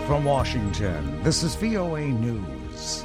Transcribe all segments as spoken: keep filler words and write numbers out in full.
from Washington, this is V O A News.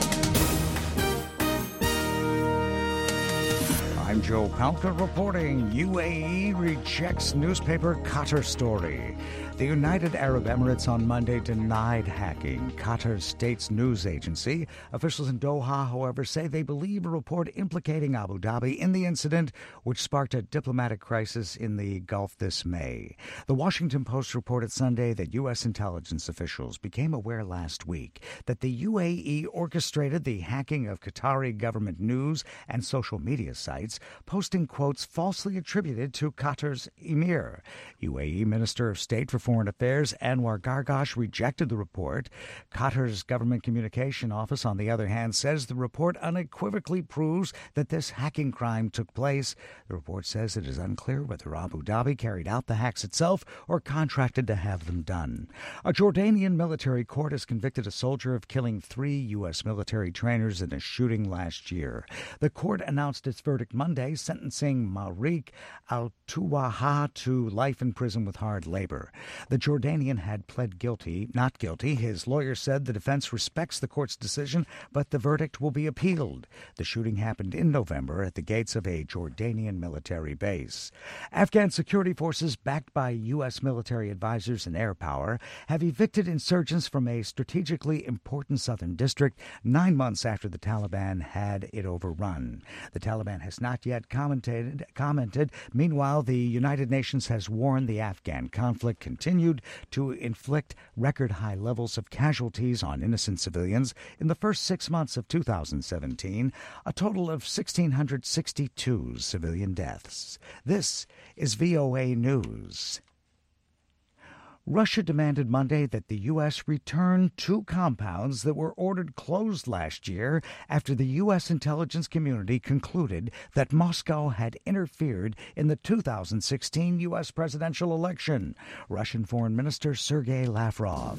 I'm Joe Palca reporting. U A E rejects newspaper Qatar story. The United Arab Emirates on Monday denied hacking Qatar's state's news agency. Officials in Doha, however, say they believe a report implicating Abu Dhabi in the incident, which sparked a diplomatic crisis in the Gulf this May. The Washington Post reported Sunday that U S intelligence officials became aware last week that the U A E orchestrated the hacking of Qatari government news and social media sites, posting quotes falsely attributed to Qatar's emir. U A E Minister of State for Foreign Affairs Anwar Gargash rejected the report. Qatar's government communication office, on the other hand, says the report unequivocally proves that this hacking crime took place. The report says it is unclear whether Abu Dhabi carried out the hacks itself or contracted to have them done. A Jordanian military court has convicted a soldier of killing three U S military trainers in a shooting last year. The court announced its verdict Monday, sentencing Maurik al-Tuwaha to life in prison with hard labor. The Jordanian had pled guilty, not guilty. His lawyer said the defense respects the court's decision, but the verdict will be appealed. The shooting happened in November at the gates of a Jordanian military base. Afghan security forces, backed by U S military advisors and air power, have evicted insurgents from a strategically important southern district nine months after the Taliban had it overrun. The Taliban has not yet commented. commented. Meanwhile, the United Nations has warned the Afghan conflict continued to inflict record-high levels of casualties on innocent civilians in the first six months of two thousand seventeen, a total of one thousand six hundred sixty-two civilian deaths. This is V O A News. Russia demanded Monday that the U S return two compounds that were ordered closed last year after the U S intelligence community concluded that Moscow had interfered in the two thousand sixteen U S presidential election. Russian Foreign Minister Sergei Lavrov.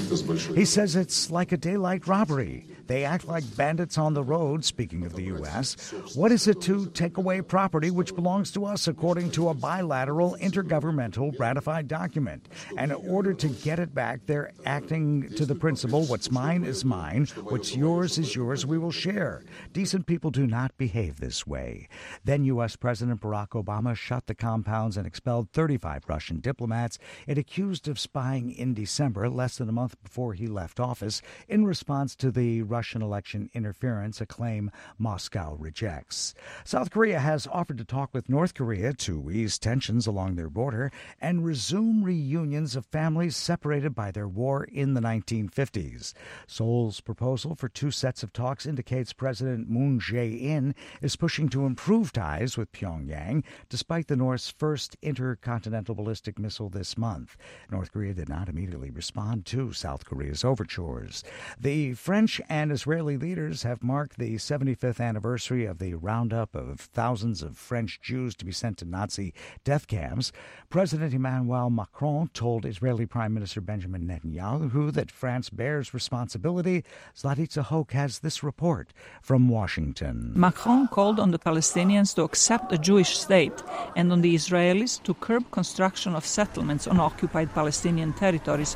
He says it's like a daylight robbery. They act like bandits on the road, speaking of the U S. What is it to take away property which belongs to us, according to a bilateral intergovernmental ratified document? And in order to get it back, they're acting to the principle, what's mine is mine, what's yours is yours, we will share. Decent people do not behave this way. Then U S. President Barack Obama shut the compounds and expelled thirty-five Russian diplomats it accused of spying in December, less than a month before he left office, in response to the Russian election interference, a claim Moscow rejects. South Korea has offered to talk with North Korea to ease tensions along their border and resume reunions of families separated by their war in the nineteen fifties. Seoul's proposal for two sets of talks indicates President Moon Jae-in is pushing to improve ties with Pyongyang, despite the North's first intercontinental ballistic missile this month. North Korea did not immediately respond to South Korea's overtures. The French and Israeli leaders have marked the seventy-fifth anniversary of the roundup of thousands of French Jews to be sent to Nazi death camps. President Emmanuel Macron told Israeli Prime Minister Benjamin Netanyahu that France bears responsibility. Zlatitsa Hoke has this report from Washington. Macron called on the Palestinians to accept a Jewish state and on the Israelis to curb construction of settlements on occupied Palestinian territories.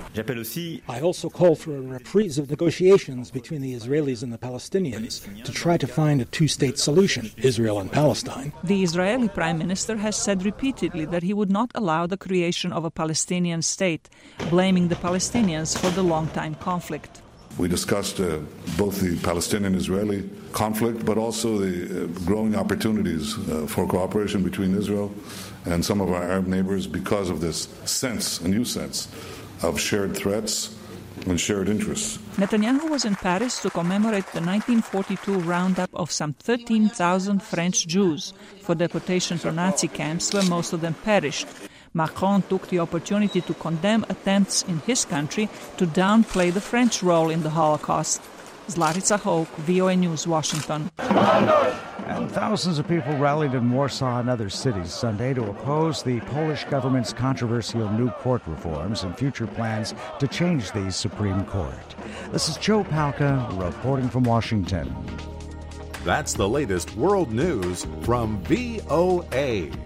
I also call for a reprise of negotiations between the Israelis and the Palestinians to try to find a two-state solution, Israel and Palestine. The Israeli Prime Minister has said repeatedly that he would not allow the creation of a Palestinian state, blaming the Palestinians for the long-time conflict. We discussed uh, both the Palestinian-Israeli conflict, but also the uh, growing opportunities uh, for cooperation between Israel and some of our Arab neighbors because of this sense, a new sense, of shared threats and shared interests. Netanyahu was in Paris to commemorate the nineteen forty-two roundup of some thirteen thousand French Jews for deportation to Nazi camps where most of them perished. Macron took the opportunity to condemn attempts in his country to downplay the French role in the Holocaust. Zlatitsa Hoke, V O A News, Washington. And thousands of people rallied in Warsaw and other cities Sunday to oppose the Polish government's controversial new court reforms and future plans to change the Supreme Court. This is Joe Palca reporting from Washington. That's the latest world news from V O A.